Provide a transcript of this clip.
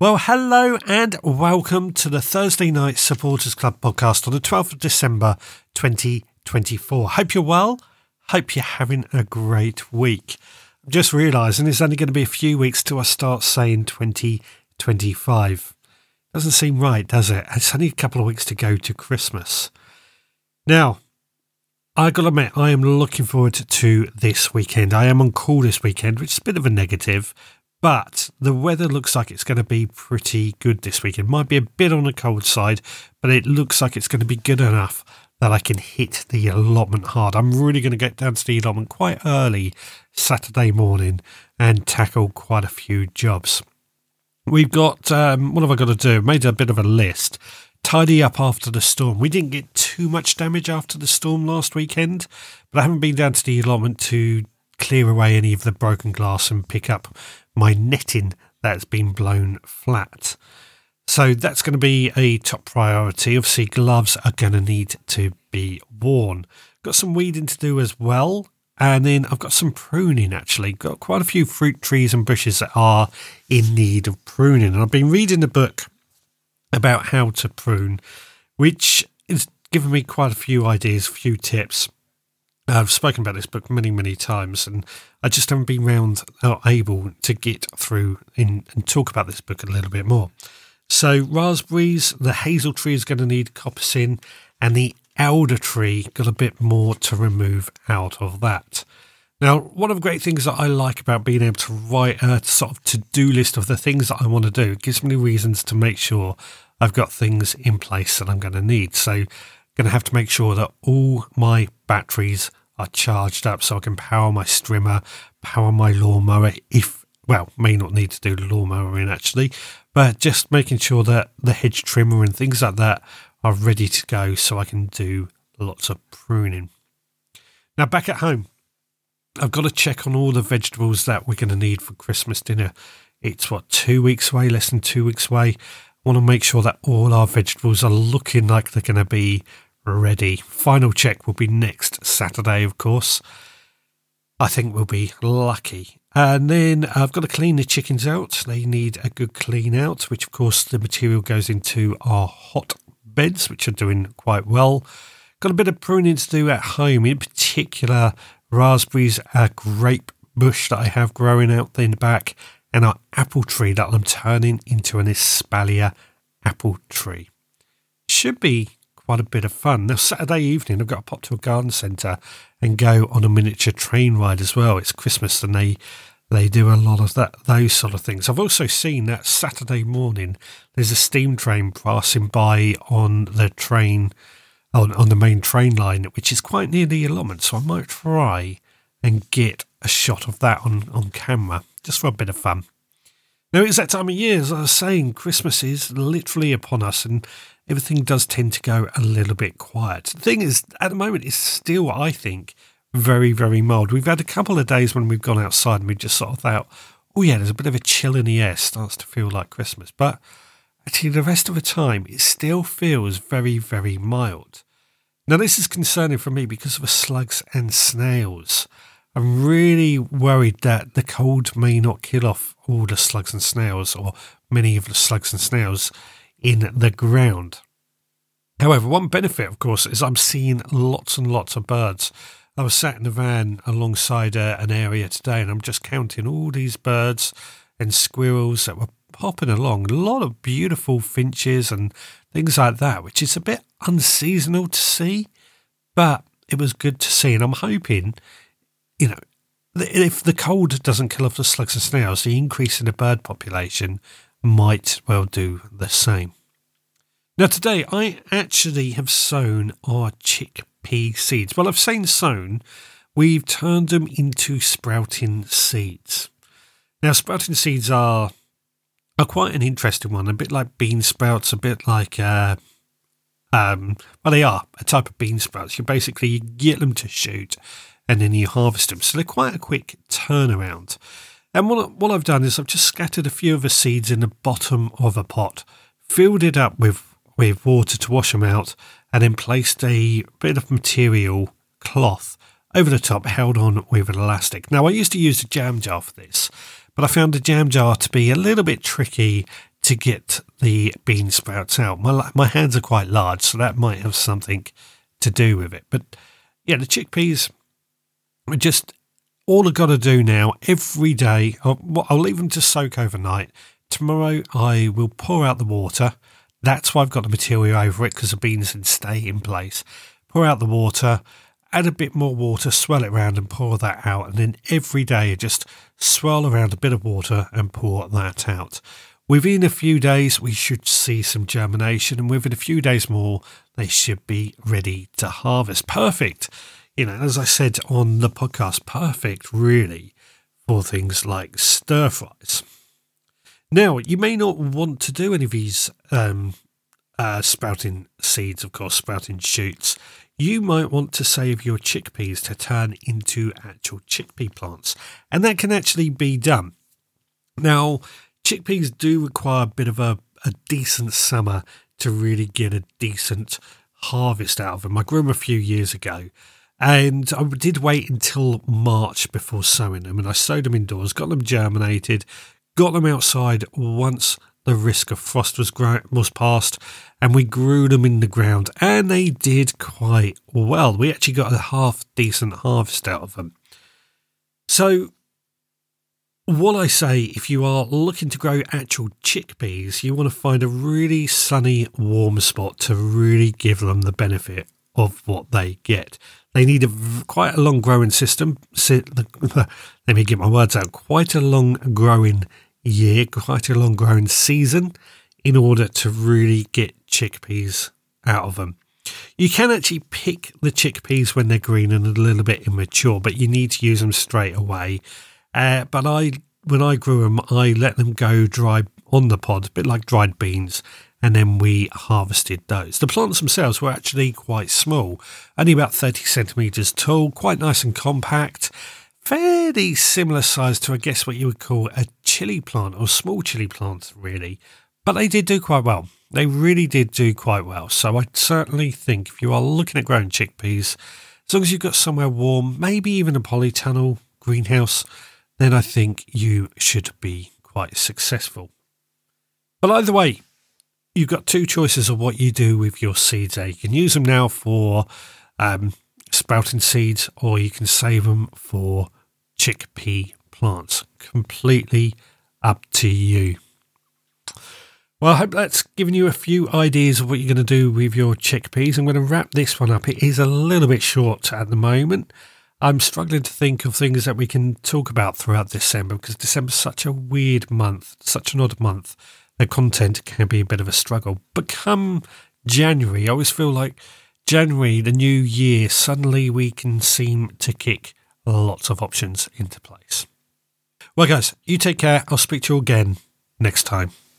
Well, hello and welcome to the Thursday Night Supporters Club podcast on the 12th of December 2024. Hope you're well. Hope you're having a great week. I'm just realising it's only going to be a few weeks till I start saying 2025. Doesn't seem right, does it? It's only a couple of weeks to go to Christmas. Now, I got to admit, I am looking forward to this weekend. I am on call this weekend, which is a bit of a negative. But the weather looks like it's going to be pretty good this weekend. Might be a bit on the cold side, but it looks like it's going to be good enough that I can hit the allotment hard. I'm really going to get down to the allotment quite early Saturday morning and tackle quite a few jobs. We've got, what have I got to do? Made a bit of a list. Tidy up after the storm. We didn't get too much damage after the storm last weekend, but I haven't been down to the allotment to clear away any of the broken glass and pick up my netting that's been blown flat. So that's going to be a top priority. Obviously, gloves are going to need to be worn. Got some weeding to do as well. And then I've got some pruning, actually. Got quite a few fruit trees and bushes that are in need of pruning. And I've been reading a book about how to prune, which has given me quite a few ideas, a few tips. I've spoken about this book many, many times, and I just haven't been able to get through and talk about this book a little bit more. So raspberries, the hazel tree is going to need coppicing, and the elder tree got a bit more to remove out of that. Now, one of the great things that I like about being able to write a sort of to-do list of the things that I want to do, it gives me reasons to make sure I've got things in place that I'm going to need. So I'm going to have to make sure that all my batteries are charged up so I can power my strimmer, power my lawnmower may not need to do the lawnmower in actually, but just making sure that the hedge trimmer and things like that are ready to go so I can do lots of pruning. Now back at home, I've got to check on all the vegetables that we're going to need for Christmas dinner. It's 2 weeks away, less than 2 weeks away. I want to make sure that all our vegetables are looking like they're going to be ready. Final check will be next Saturday, of course. I think we'll be lucky. And then I've got to clean the chickens out. They need a good clean out, which of course the material goes into our hot beds, which are doing quite well. Got a bit of pruning to do at home, in particular raspberries, a grape bush that I have growing out in the back, and our apple tree that I'm turning into an espalier apple tree. Should be quite a bit of fun. Now, Saturday evening, I've got to pop to a garden centre and go on a miniature train ride as well. It's Christmas and they do a lot of those sort of things. I've also seen that Saturday morning, there's a steam train passing by on the train, on the main train line, which is quite near the allotment. So I might try and get a shot of that on camera, just for a bit of fun. Now, it's that time of year, as I was saying, Christmas is literally upon us and everything does tend to go a little bit quiet. The thing is, at the moment, it's still, I think, very, very mild. We've had a couple of days when we've gone outside and we just sort of thought, oh yeah, there's a bit of a chill in the air, starts to feel like Christmas. But actually, the rest of the time, it still feels very, very mild. Now, this is concerning for me because of the slugs and snails. I'm really worried that the cold may not kill off all the slugs and snails, or many of the slugs and snails in the ground. However, one benefit, of course, is I'm seeing lots and lots of birds. I was sat in a van alongside an area today, and I'm just counting all these birds and squirrels that were popping along. A lot of beautiful finches and things like that, which is a bit unseasonal to see, but it was good to see. And I'm hoping, if the cold doesn't kill off the slugs and snails, the increase in the bird population might well do the same. Now today I actually have sown our chickpea seeds. Well, I've saying sown, we've turned them into sprouting seeds. Now sprouting seeds are quite an interesting one, a bit like bean sprouts, a bit like they are a type of bean sprouts. You basically get them to shoot and then you harvest them. So they're quite a quick turnaround. And what I've done is I've just scattered a few of the seeds in the bottom of a pot, filled it up with water to wash them out, and then placed a bit of material, cloth, over the top, held on with an elastic. Now, I used to use a jam jar for this, but I found the jam jar to be a little bit tricky to to get the bean sprouts out. My hands are quite large, so that might have something to do with it. But yeah, the chickpeas are just all I've got to do now every day. I'll leave them to soak overnight. Tomorrow I will pour out the water. That's why I've got the material over it, because the beans can stay in place. Pour out the water, add a bit more water, swirl it around and pour that out. And then every day just swirl around a bit of water and pour that out. Within a few days, we should see some germination. And within a few days more, they should be ready to harvest. Perfect. As I said on the podcast, perfect really for things like stir fries. Now, you may not want to do any of these sprouting seeds, of course, sprouting shoots. You might want to save your chickpeas to turn into actual chickpea plants, and that can actually be done. Now, chickpeas do require a bit of a decent summer to really get a decent harvest out of them. I grew them a few years ago, and I did wait until March before sowing them, and I sowed them indoors, got them germinated, got them outside once the risk of frost was past, and we grew them in the ground, and they did quite well. We actually got a half decent harvest out of them. So what I say, if you are looking to grow actual chickpeas, you want to find a really sunny, warm spot to really give them the benefit of what they get. They need quite a long growing system. Let me get my words out. Quite a long growing year, quite a long growing season in order to really get chickpeas out of them. You can actually pick the chickpeas when they're green and a little bit immature, but you need to use them straight away. But when I grew them, I let them go dry on the pod, a bit like dried beans, and then we harvested those. The plants themselves were actually quite small, only about 30 centimetres tall, quite nice and compact, fairly similar size to, I guess, what you would call a chili plant, or small chili plant, really. But they did do quite well. They really did do quite well. So I certainly think if you are looking at growing chickpeas, as long as you've got somewhere warm, maybe even a polytunnel greenhouse, then I think you should be quite successful. But either way, you've got two choices of what you do with your seeds there. You can use them now for sprouting seeds, or you can save them for chickpea plants. Completely up to you. Well, I hope that's given you a few ideas of what you're going to do with your chickpeas. I'm going to wrap this one up. It is a little bit short at the moment. I'm struggling to think of things that we can talk about throughout December, because December's such a weird month, such an odd month. The content can be a bit of a struggle. But come January, I always feel like January, the new year, suddenly we can seem to kick lots of options into place. Well, guys, you take care. I'll speak to you again next time.